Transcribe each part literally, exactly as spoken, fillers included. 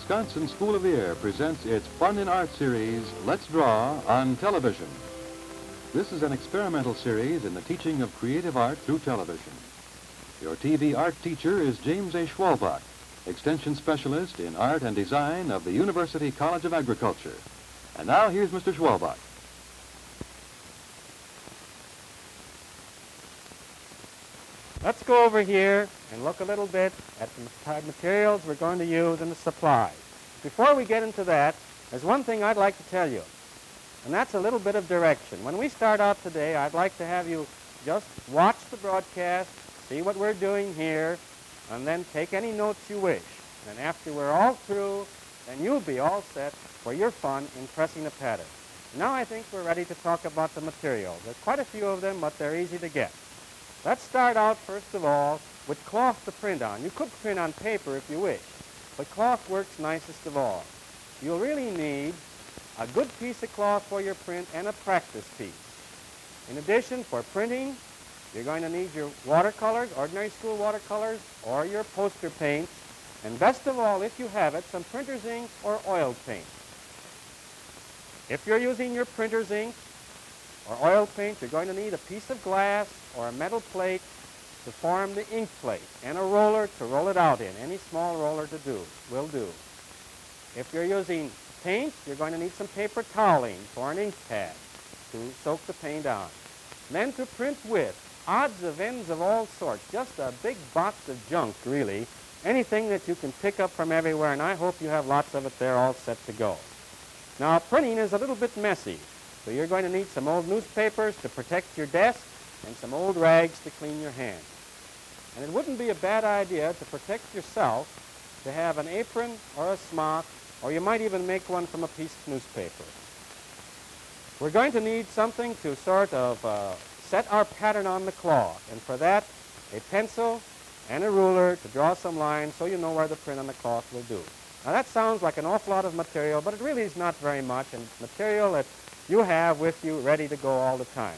Wisconsin School of the Air presents its Fun in Art series, Let's Draw, on television. This is an experimental series in the teaching of creative art through television. Your T V art teacher is James A. Schwalbach, Extension Specialist in Art and Design of the University College of Agriculture. And now here's Mister Schwalbach. Let's go over here and look a little bit at the materials we're going to use in the supply. Before we get into that, there's one thing I'd like to tell you, and that's a little bit of direction. When we start out today, I'd like to have you just watch the broadcast, see what we're doing here, and then take any notes you wish. And after we're all through, then you'll be all set for your fun in pressing the pattern. Now I think we're ready to talk about the materials. There's quite a few of them, but they're easy to get. Let's start out, first of all, with cloth to print on. You could print on paper if you wish, but cloth works nicest of all. You'll really need a good piece of cloth for your print and a practice piece. In addition, for printing, you're going to need your watercolors, ordinary school watercolors, or your poster paints, and best of all, if you have it, some printer's ink or oil paint. If you're using your printer's ink or oil paint, you're going to need a piece of glass or a metal plate to form the ink plate and a roller to roll it out in. Any small roller to do will do. If you're using paint, you're going to need some paper toweling for an ink pad to soak the paint on. Then to print with, odds of ends of all sorts, just a big box of junk, really. Anything that you can pick up from everywhere, and I hope you have lots of it there all set to go. Now, printing is a little bit messy. So you're going to need some old newspapers to protect your desk and some old rags to clean your hands. And it wouldn't be a bad idea to protect yourself to have an apron or a smock, or you might even make one from a piece of newspaper. We're going to need something to sort of uh, set our pattern on the cloth, and for that, a pencil and a ruler to draw some lines so you know where the print on the cloth will do. Now that sounds like an awful lot of material, but it really is not very much, and material that you have with you ready to go all the time.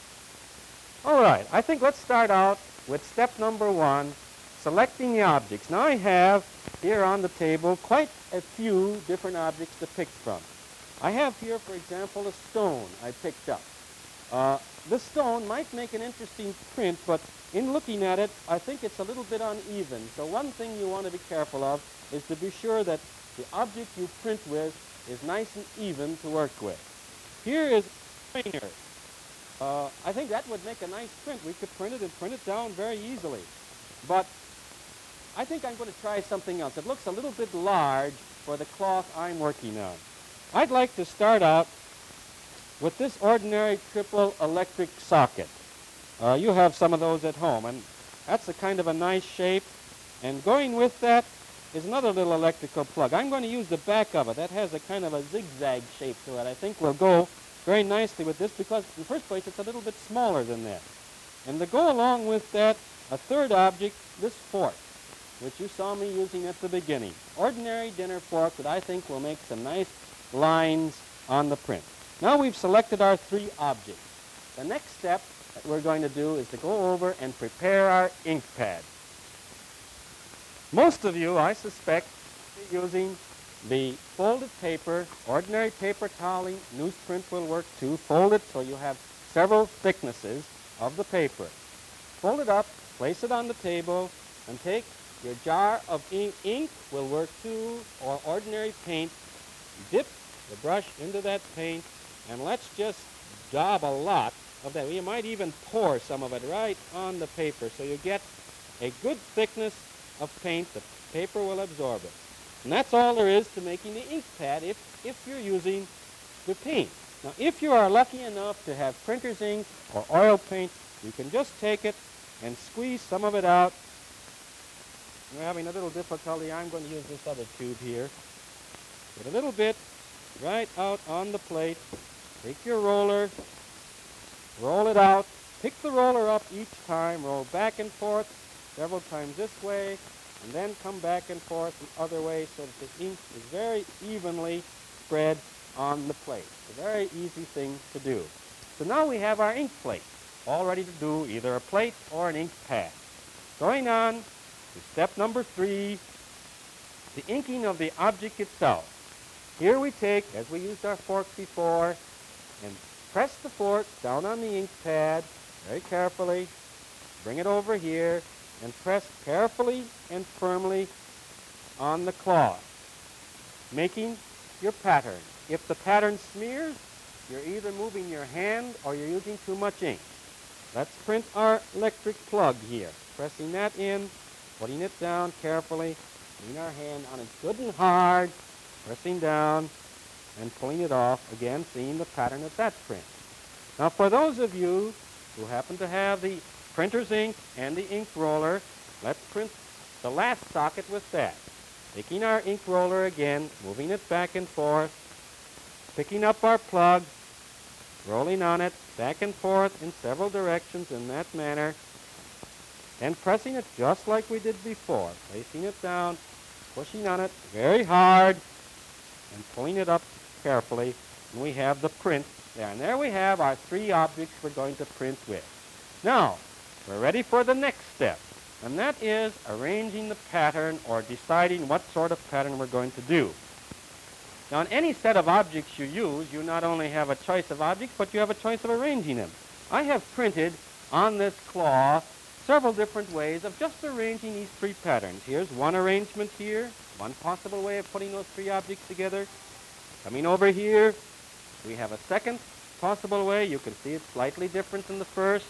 All right, I think let's start out with step number one, selecting the objects. Now I have here on the table quite a few different objects to pick from. I have here, for example, a stone I picked up. Uh, this stone might make an interesting print, but in looking at it, I think it's a little bit uneven. So one thing you want to be careful of is to be sure that the object you print with is nice and even to work with. Here is a pointer. Uh, I think that would make a nice print. We could print it and print it down very easily. But I think I'm going to try something else. It looks a little bit large for the cloth I'm working on. I'd like to start out with this ordinary triple electric socket. Uh, you have some of those at home, and that's a kind of a nice shape. And going with that is another little electrical plug. I'm going to use the back of it. That has a kind of a zigzag shape to it. I think will go very nicely with this because, in the first place, it's a little bit smaller than that. And to go along with that, a third object, this fork, which you saw me using at the beginning. Ordinary dinner fork that I think will make some nice lines on the print. Now we've selected our three objects. The next step that we're going to do is to go over and prepare our ink pad. Most of you, I suspect, will be using the folded paper, ordinary paper toweling. Newsprint will work too. Fold it so you have several thicknesses of the paper. Fold it up, place it on the table, and take your jar of ink. Ink will work too, or ordinary paint. Dip the brush into that paint, and let's just daub a lot of that. You might even pour some of it right on the paper so you get a good thickness of paint. The paper will absorb it. And that's all there is to making the ink pad if, if you're using the paint. Now, if you are lucky enough to have printer's ink or oil paint, you can just take it and squeeze some of it out. We're having a little difficulty. I'm going to use this other tube here. Put a little bit right out on the plate. Take your roller, roll it out. Pick the roller up each time. Roll back and forth several times this way, and then come back and forth the other way so that the ink is very evenly spread on the plate. It's a very easy thing to do. So now we have our ink plate, all ready to do either a plate or an ink pad. Going on to step number three, the inking of the object itself. Here we take, as we used our fork before, and press the fork down on the ink pad very carefully. Bring it over here and press carefully and firmly on the cloth, making your pattern. If the pattern smears, you're either moving your hand or you're using too much ink. Let's print our electric plug here. Pressing that in, putting it down carefully, putting our hand on it good and hard, pressing down and pulling it off, again seeing the pattern of that print. Now for those of you who happen to have the printer's ink and the ink roller, let's print the last socket with that. Taking our ink roller again, moving it back and forth, picking up our plug, rolling on it back and forth in several directions in that manner, and pressing it just like we did before, placing it down, pushing on it very hard, and pulling it up carefully, and we have the print there. And there we have our three objects we're going to print with. Now, we're ready for the next step, and that is arranging the pattern or deciding what sort of pattern we're going to do. Now, in any set of objects you use, you not only have a choice of objects, but you have a choice of arranging them. I have printed on this cloth several different ways of just arranging these three patterns. Here's one arrangement here, one possible way of putting those three objects together. Coming over here, we have a second possible way. You can see it's slightly different than the first.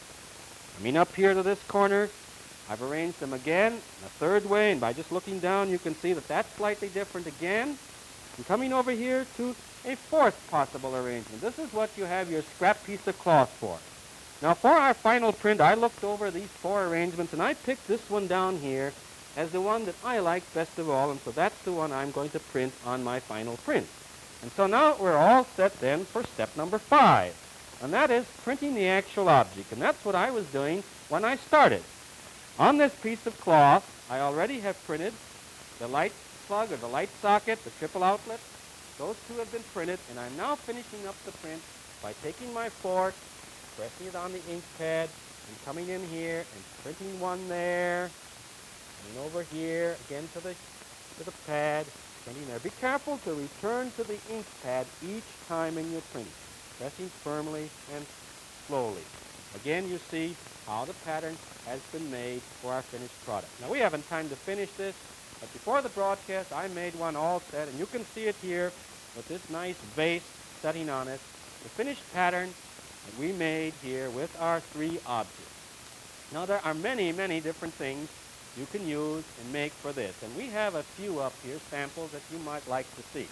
Coming up here to this corner, I've arranged them again in a third way, and by just looking down, you can see that that's slightly different again. And coming over here to a fourth possible arrangement. This is what you have your scrap piece of cloth for. Now for our final print, I looked over these four arrangements, and I picked this one down here as the one that I like best of all, and so that's the one I'm going to print on my final print. And so now we're all set then for step number five, and that is printing the actual object, and that's what I was doing when I started. On this piece of cloth, I already have printed the light plug or the light socket, the triple outlet. Those two have been printed, and I'm now finishing up the print by taking my fork, pressing it on the ink pad, and coming in here and printing one there, and over here again to the to the pad, printing there. Be careful to return to the ink pad each time in your printing, pressing firmly and slowly. Again, you see how the pattern has been made for our finished product. Now, we haven't time to finish this, but before the broadcast, I made one all set, and you can see it here with this nice vase setting on it, the finished pattern that we made here with our three objects. Now, there are many, many different things you can use and make for this, and we have a few up here, samples that you might like to see.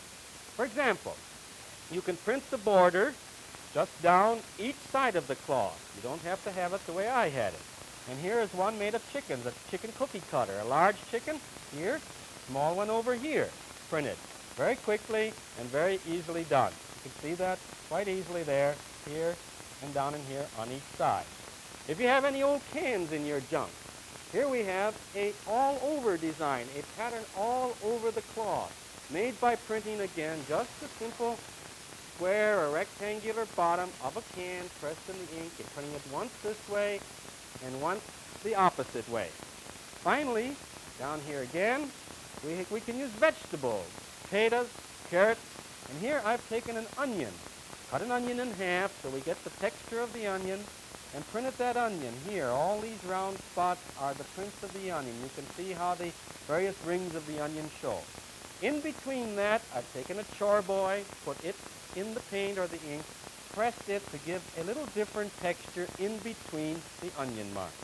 For example, you can print the border just down each side of the cloth. You don't have to have it the way I had it. And here is one made of chickens, a chicken cookie cutter, a large chicken here, small one over here, printed very quickly and very easily done. You can see that quite easily there, here, and down in here on each side. If you have any old cans in your junk, here we have a all-over design, a pattern all over the cloth, made by printing again just a simple square or rectangular bottom of a can pressed in the ink and printing it once this way and once the opposite way. Finally, down here again, we, we can use vegetables, potatoes, carrots, and here I've taken an onion, cut an onion in half so we get the texture of the onion, and printed that onion here. All these round spots are the prints of the onion. You can see how the various rings of the onion show. In between that, I've taken a chore boy, put it in the paint or the ink, pressed it to give a little different texture in between the onion marks.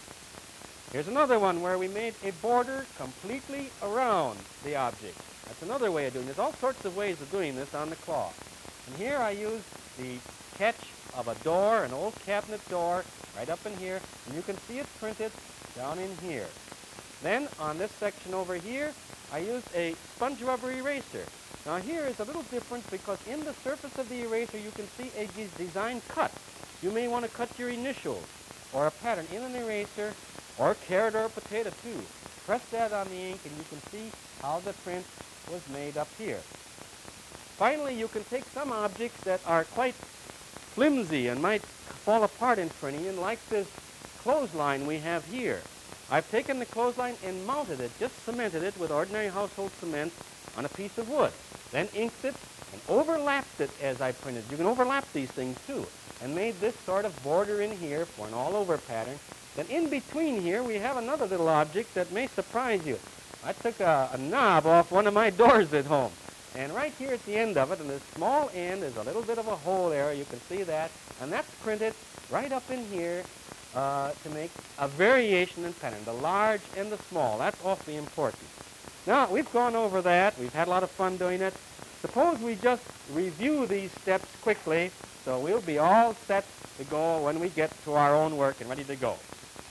Here's another one where we made a border completely around the object. That's another way of doing this. All sorts of ways of doing this on the cloth. And here I used the catch of a door, an old cabinet door, right up in here, and you can see it printed down in here. Then on this section over here, I used a sponge rubber eraser. Now here is a little different because in the surface of the eraser you can see a de design cut. You may want to cut your initials or a pattern in an eraser, or a carrot or a potato too. Press that on the ink and you can see how the print was made up here. Finally, you can take some objects that are quite flimsy and might fall apart in printing, and like this clothesline we have here. I've taken the clothesline and mounted it, just cemented it with ordinary household cement on a piece of wood, then inked it and overlapped it as I printed. You can overlap these things too, and made this sort of border in here for an all-over pattern. Then in between here we have another little object that may surprise you. I took a, a knob off one of my doors at home, and right here at the end of it, in this small end, is a little bit of a hole there. You can see that, and that's printed right up in here uh, to make a variation in pattern, the large and the small. That's awfully important. Now, we've gone over that. We've had a lot of fun doing it. Suppose we just review these steps quickly, so we'll be all set to go when we get to our own work and ready to go.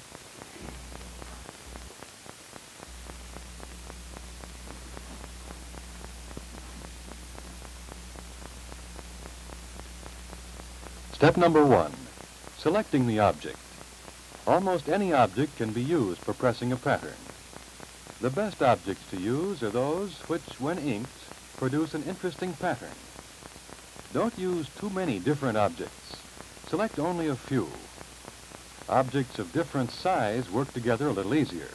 Step number one, selecting the object. Almost any object can be used for pressing a pattern. The best objects to use are those which, when inked, produce an interesting pattern. Don't use too many different objects. Select only a few. Objects of different size work together a little easier.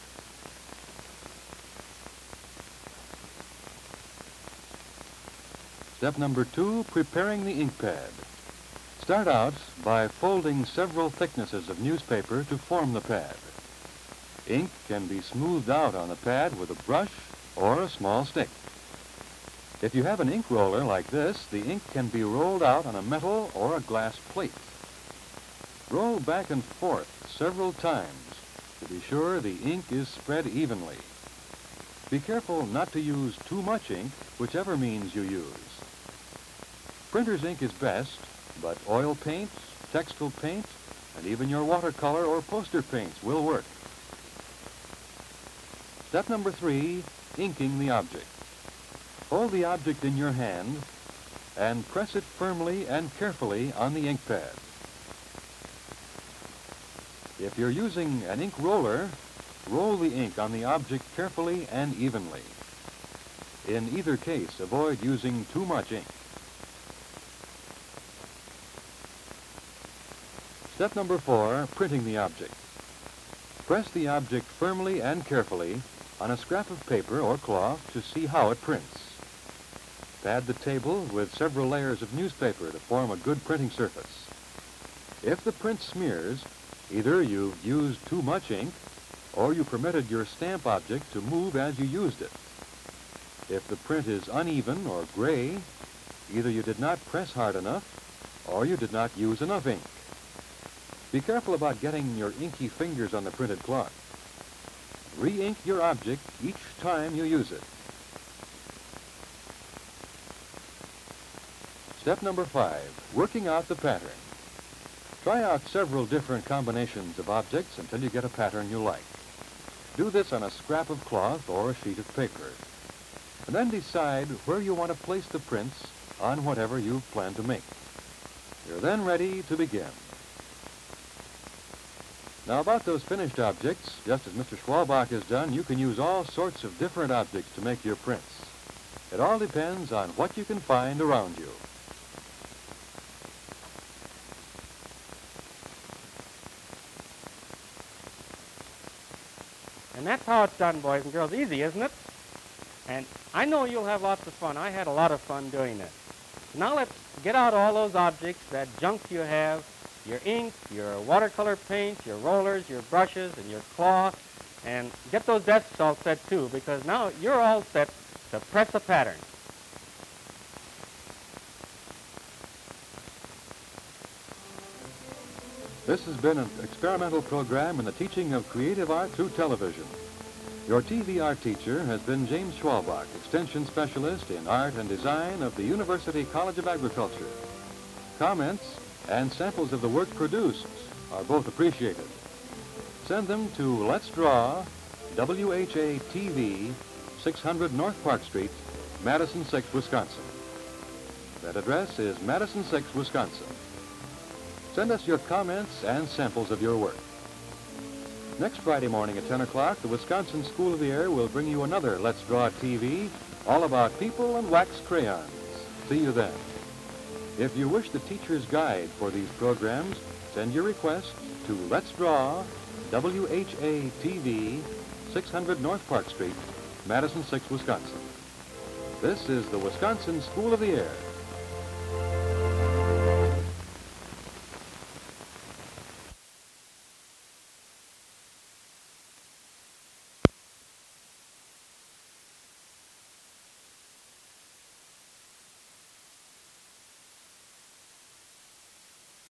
Step number two, preparing the ink pad. Start out by folding several thicknesses of newspaper to form the pad. Ink can be smoothed out on the pad with a brush or a small stick. If you have an ink roller like this, the ink can be rolled out on a metal or a glass plate. Roll back and forth several times to be sure the ink is spread evenly. Be careful not to use too much ink, whichever means you use. Printer's ink is best, but oil paints, textile paint, and even your watercolor or poster paints will work. Step number three, inking the object. Hold the object in your hand and press it firmly and carefully on the ink pad. If you're using an ink roller, roll the ink on the object carefully and evenly. In either case, avoid using too much ink. Step number four, printing the object. Press the object firmly and carefully on a scrap of paper or cloth to see how it prints. Pad the table with several layers of newspaper to form a good printing surface. If the print smears, either you've used too much ink or you permitted your stamp object to move as you used it. If the print is uneven or gray, either you did not press hard enough or you did not use enough ink. Be careful about getting your inky fingers on the printed cloth. Re-ink your object each time you use it. Step number five, working out the pattern. Try out several different combinations of objects until you get a pattern you like. Do this on a scrap of cloth or a sheet of paper. And then decide where you want to place the prints on whatever you plan to make. You're then ready to begin. Now about those finished objects, just as Mister Schwalbach has done, you can use all sorts of different objects to make your prints. It all depends on what you can find around you. And that's how it's done, boys and girls. Easy, isn't it? And I know you'll have lots of fun. I had a lot of fun doing it. Now let's get out all those objects, that junk you have, your ink, your watercolor paint, your rollers, your brushes, and your cloth, and get those desks all set too, because now you're all set to press a pattern. This has been an experimental program in the teaching of creative art through television. Your T V art teacher has been James Schwalbach, Extension Specialist in Art and Design of the University College of Agriculture. Comments and samples of the work produced are both appreciated. Send them to Let's Draw, W H A T V, six hundred North Park Street, Madison six, Wisconsin. That address is Madison six, Wisconsin. Send us your comments and samples of your work. Next Friday morning at ten o'clock, the Wisconsin School of the Air will bring you another Let's Draw T V, all about people and wax crayons. See you then. If you wish the teacher's guide for these programs, send your request to Let's Draw, W H A T V, six hundred North Park Street, Madison six, Wisconsin. This is the Wisconsin School of the Air.